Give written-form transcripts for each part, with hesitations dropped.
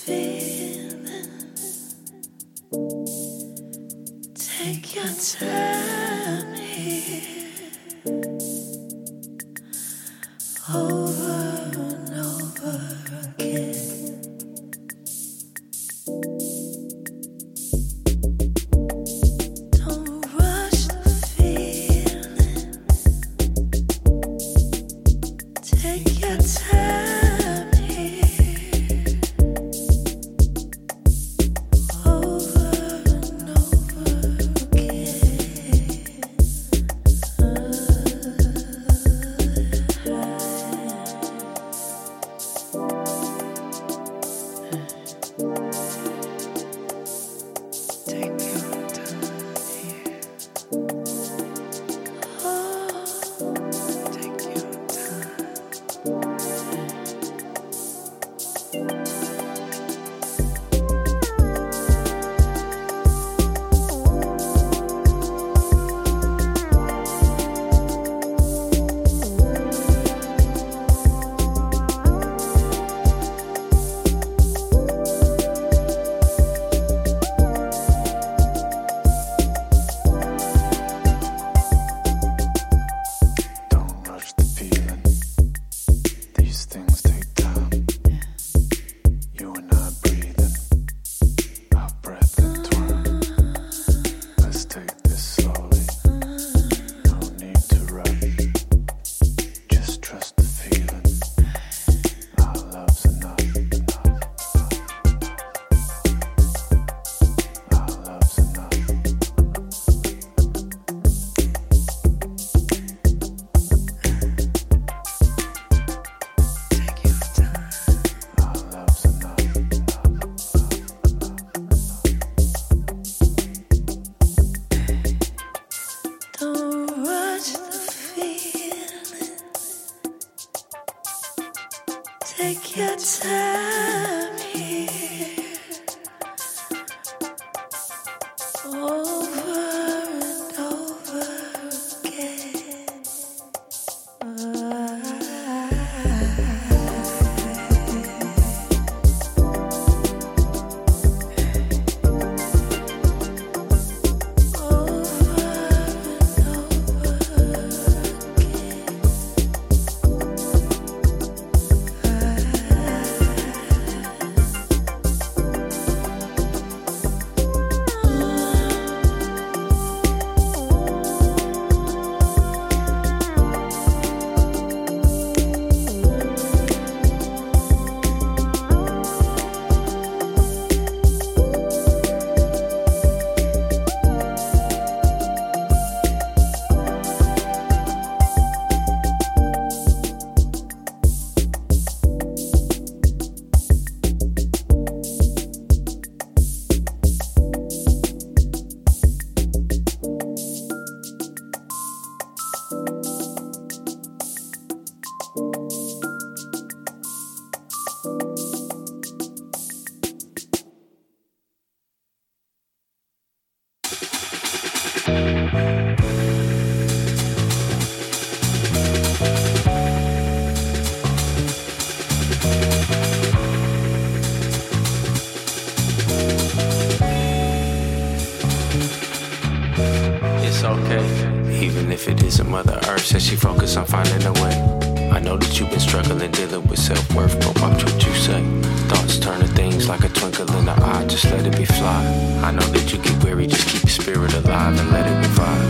Says she focused on finding a way. I know that you've been struggling, dealing with self-worth, but watch what you say. Thoughts turn to things like a twinkle in the eye, just let it be fly. I know that you get weary, just keep your spirit alive and let it revive.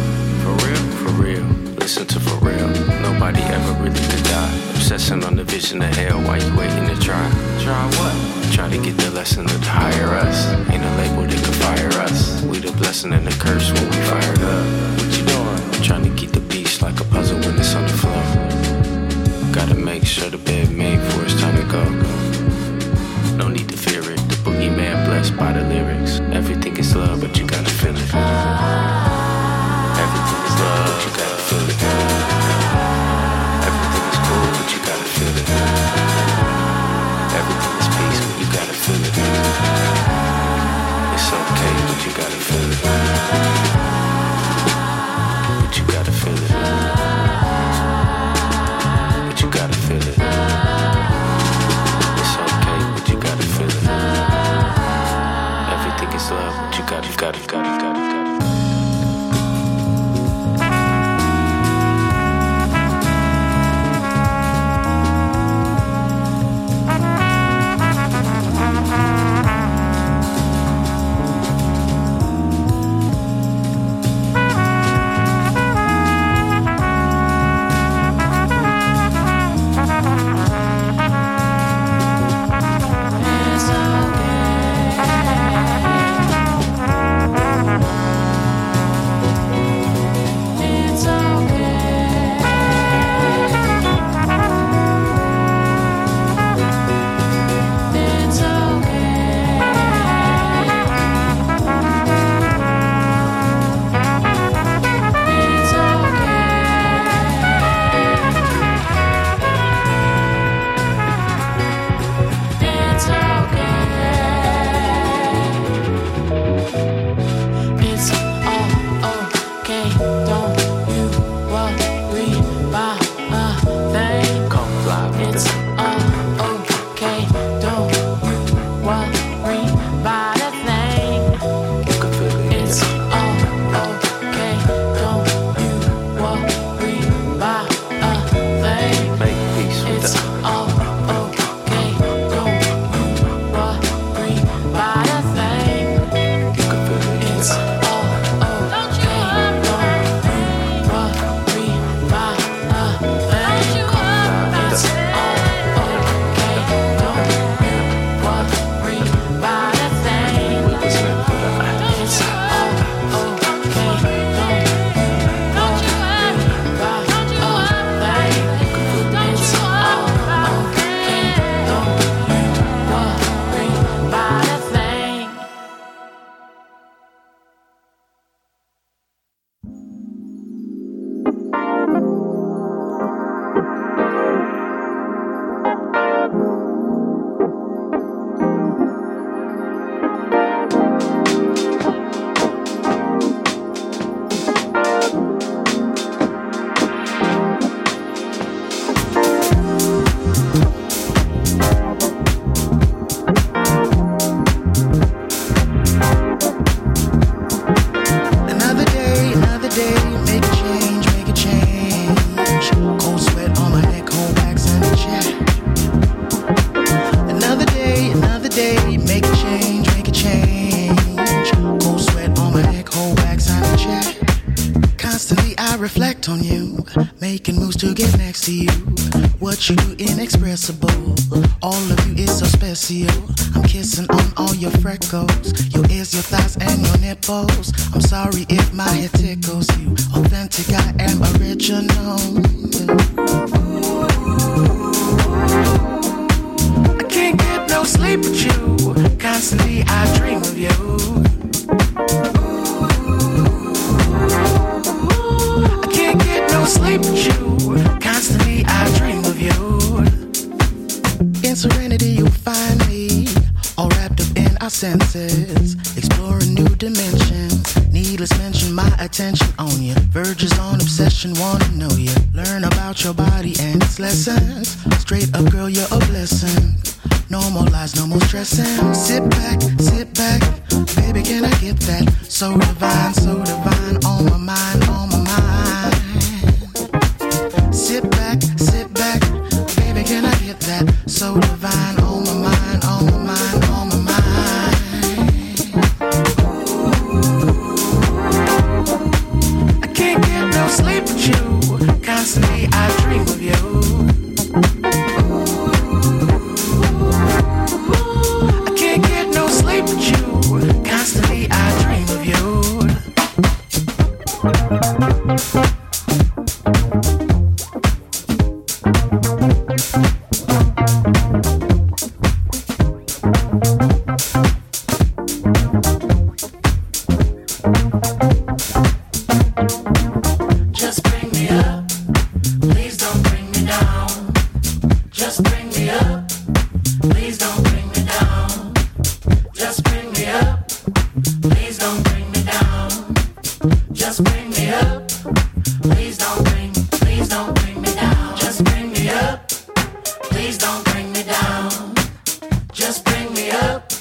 For real, listen to for real. Nobody ever really could die. Obsessing on the vision of hell while you waiting to try. Try what? Try to get the lesson of the hire us. Ain't a label that can fire us. We the blessing and the curse when we fired up. What you doing? Trying to keep the peace like a puzzle when it's on the floor. Gotta make sure the bed made for it's time to go. No need to fear it. The boogeyman blessed by the lyrics. Everything is love, but you gotta feel it. Everything is love, but you gotta feel it. Everything is cool, but you gotta feel it. Everything is peace, but you gotta feel it. It's okay, but you gotta feel it. But you gotta feel it. But you gotta feel it. It's okay, but you gotta feel it. What you do inexpressible. All of you is so special. I'm kissing on all your freckles, your ears, your thighs, and your nipples. I'm sorry if my head tickles you. Authentic, I am original. I can't get no sleep with you. Constantly I dream of you. I can't get no sleep with you. Constantly I dream of you. In serenity you'll find me, all wrapped up in our senses, exploring new dimensions. Needless mention, my attention on you. Verges on obsession, wanna know you. Learn about your body and its lessons. Straight up girl, you're a blessing. No more lies, no more stressing. Sit back, baby, can I get that? So divine, on my mind, on my mind. Sit back, baby, can I get that? So divine, on my mind, on my mind, on my mind. I can't get no sleep with you. Constantly I dream of you. I can't get no sleep with you. Constantly I dream of you. Just bring me up.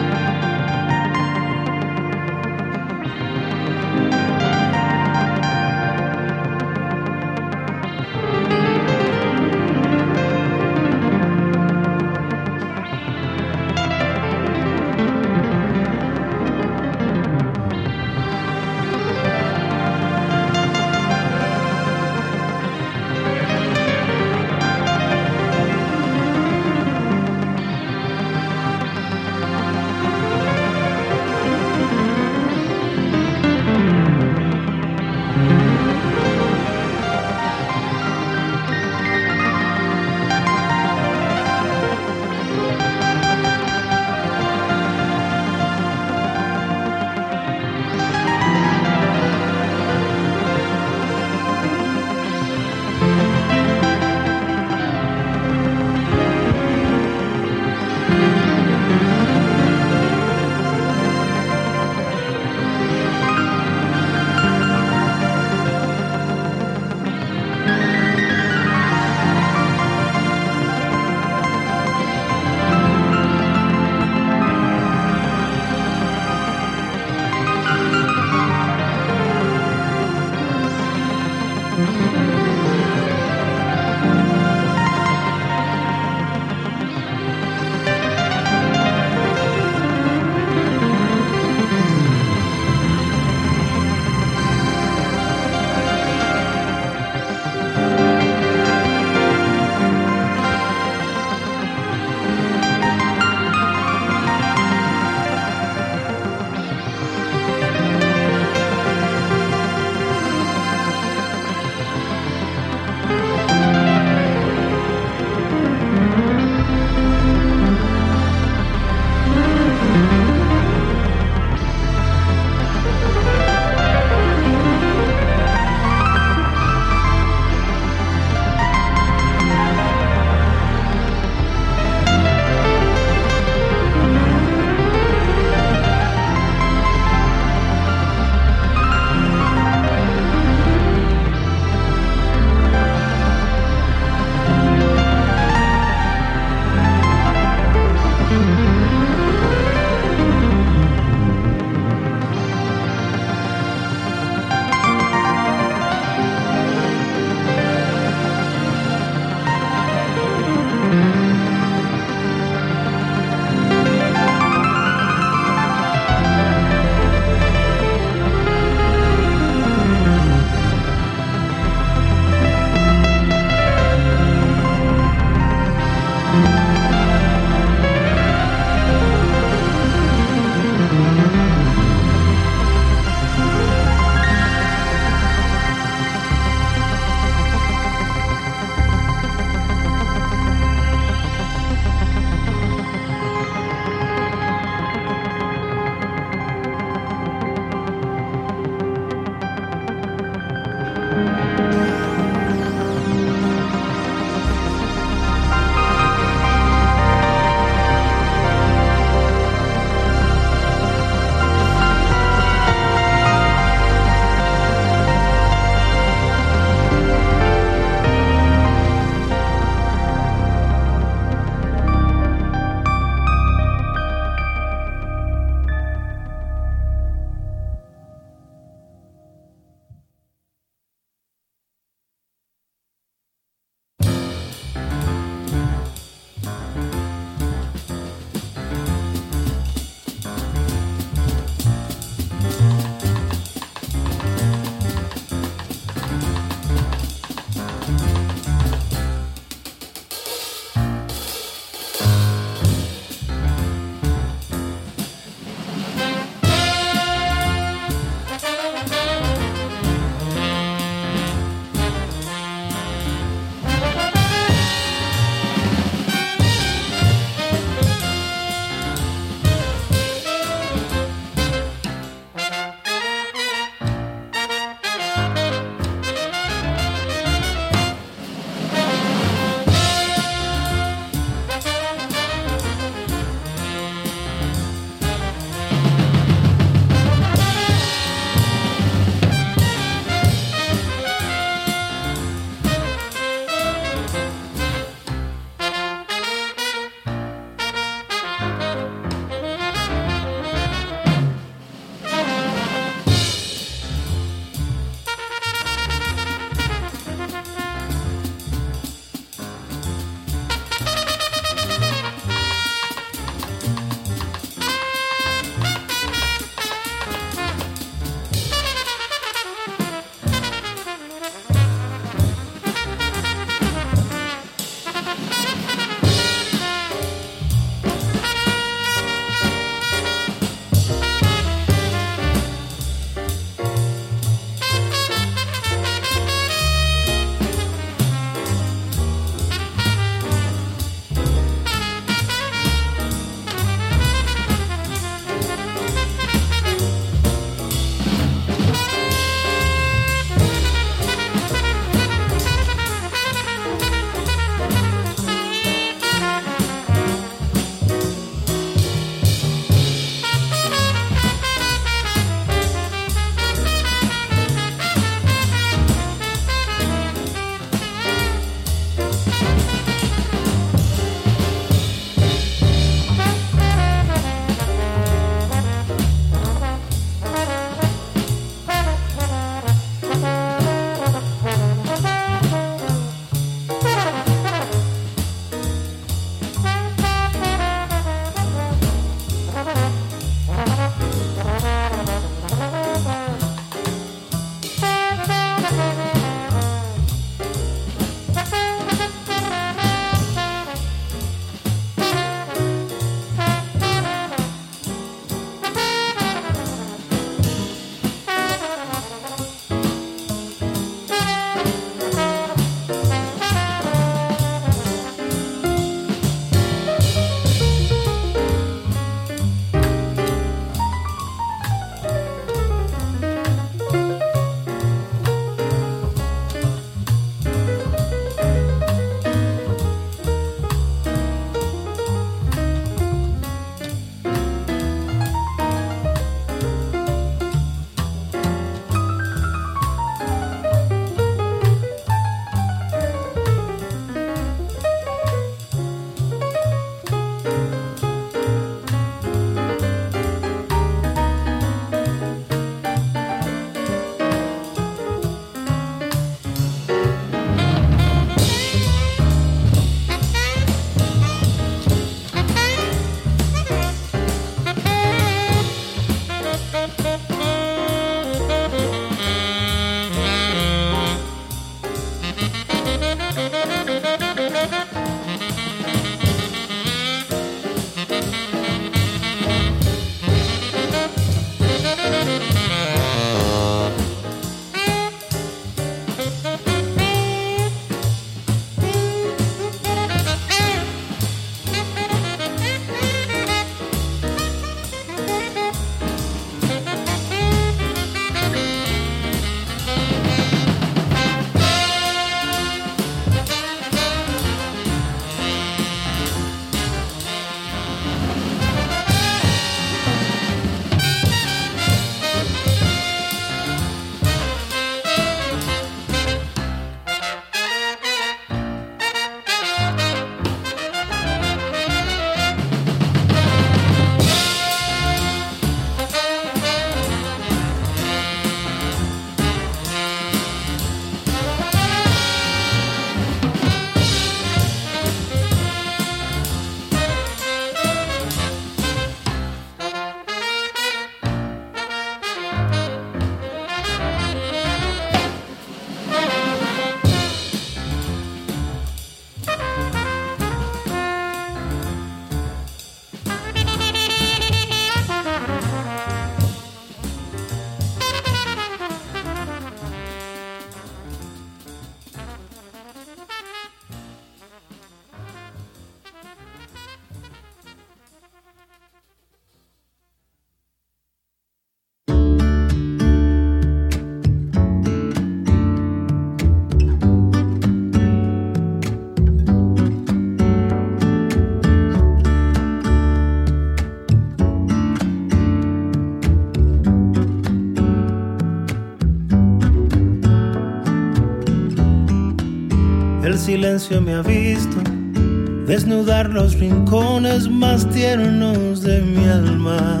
El silencio me ha visto desnudar los rincones más tiernos de mi alma.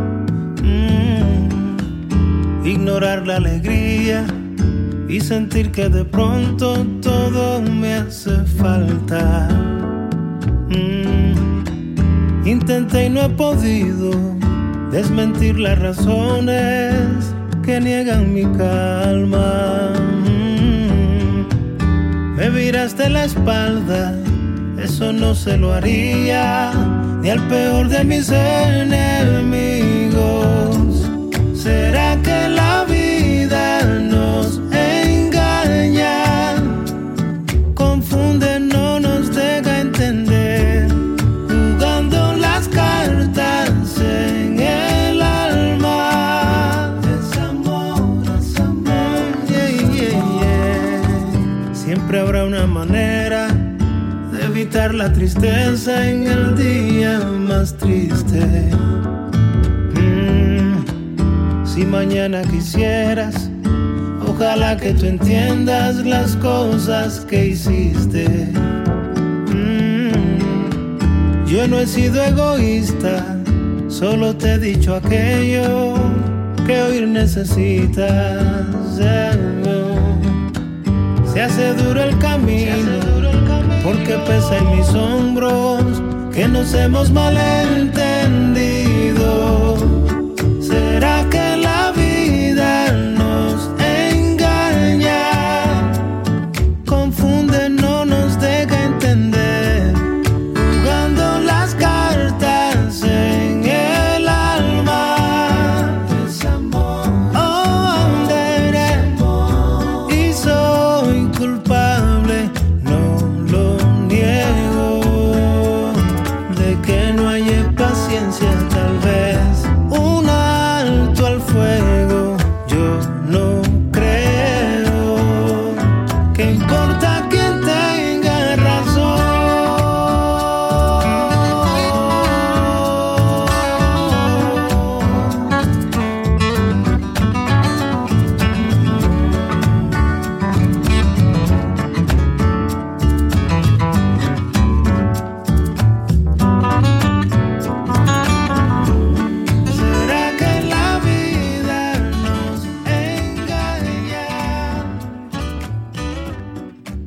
Ignorar la alegría y sentir que de pronto todo me hace falta. Intenté y no he podido desmentir las razones que niegan mi calma. Me viraste la espalda, eso no se lo haría ni al peor de mis enemigos. ¿Será que la vida nos engaña? Confunde, no nos deja entender, jugando las cartas en el alma. Desamor, desamor, Siempre habrá una manera de evitar la tristeza en el día más triste. Si mañana quisieras, ojalá que tú entiendas las cosas que hiciste. Yo no he sido egoísta, solo te he dicho aquello que oír necesitas. Se hace duro el camino, porque pesa en mis hombros que nos hemos malentendido. ¿Será que la vida nos engaña? Confunde, no nos deja entender, jugando las cartas en el alma. Desamor, y soy culpable, no lo niego, de que no haya paciencia, tal vez un alto al fuego. Yo no creo que importa quién tenga razón. ¿Será que la vida nos engaña?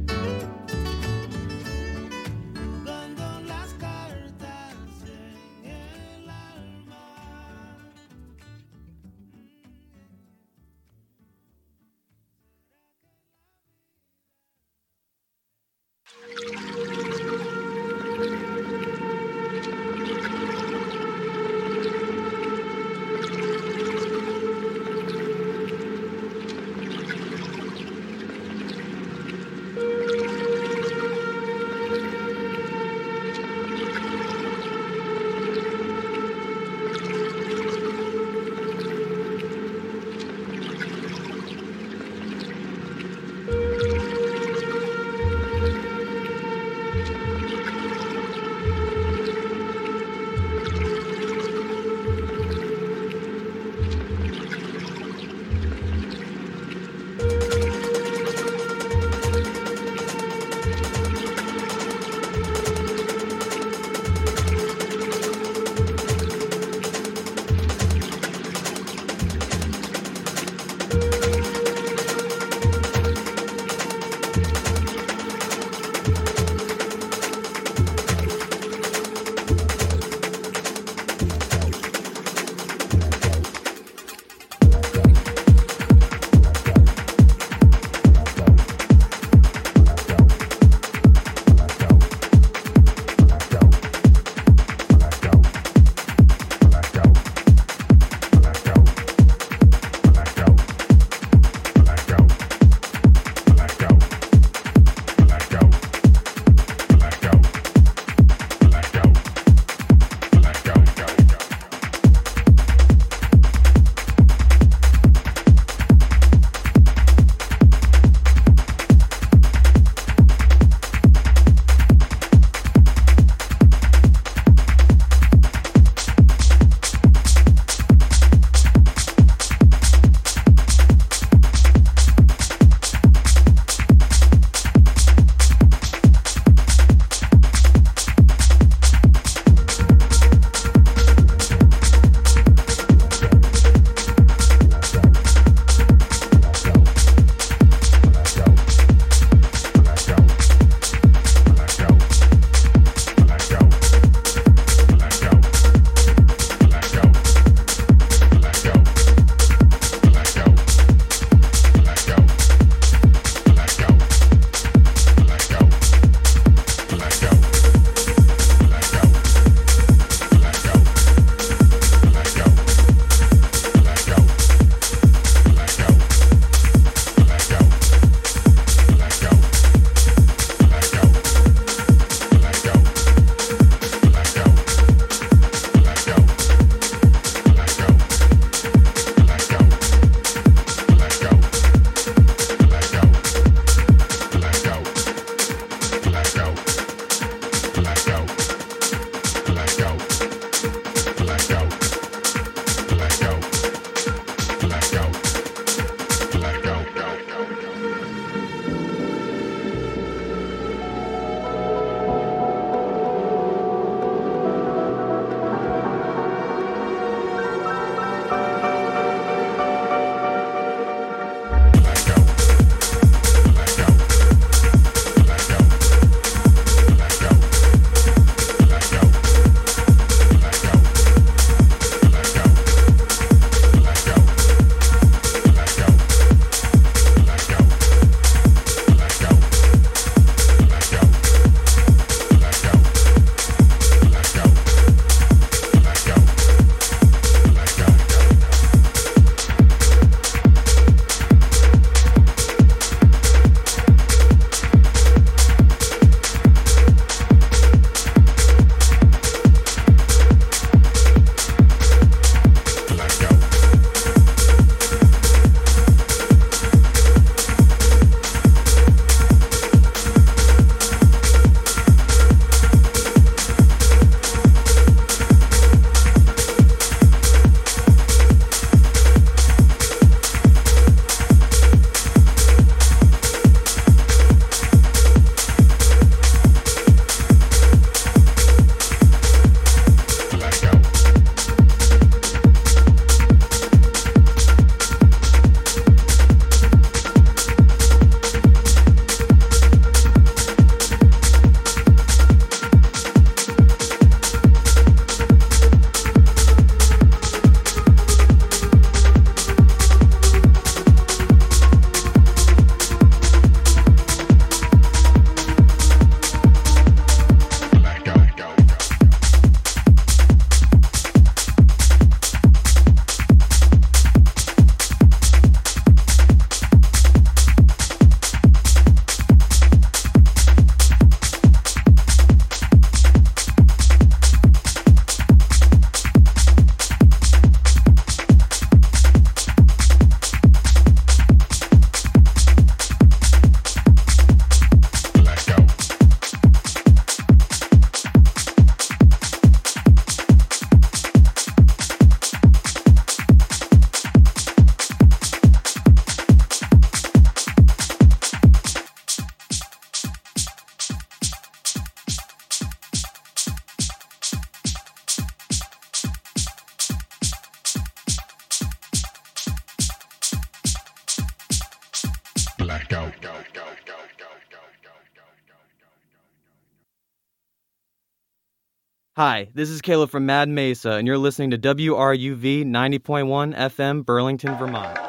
Hi, this is Caleb from Mad Mesa, and you're listening to WRUV 90.1 FM, Burlington, Vermont.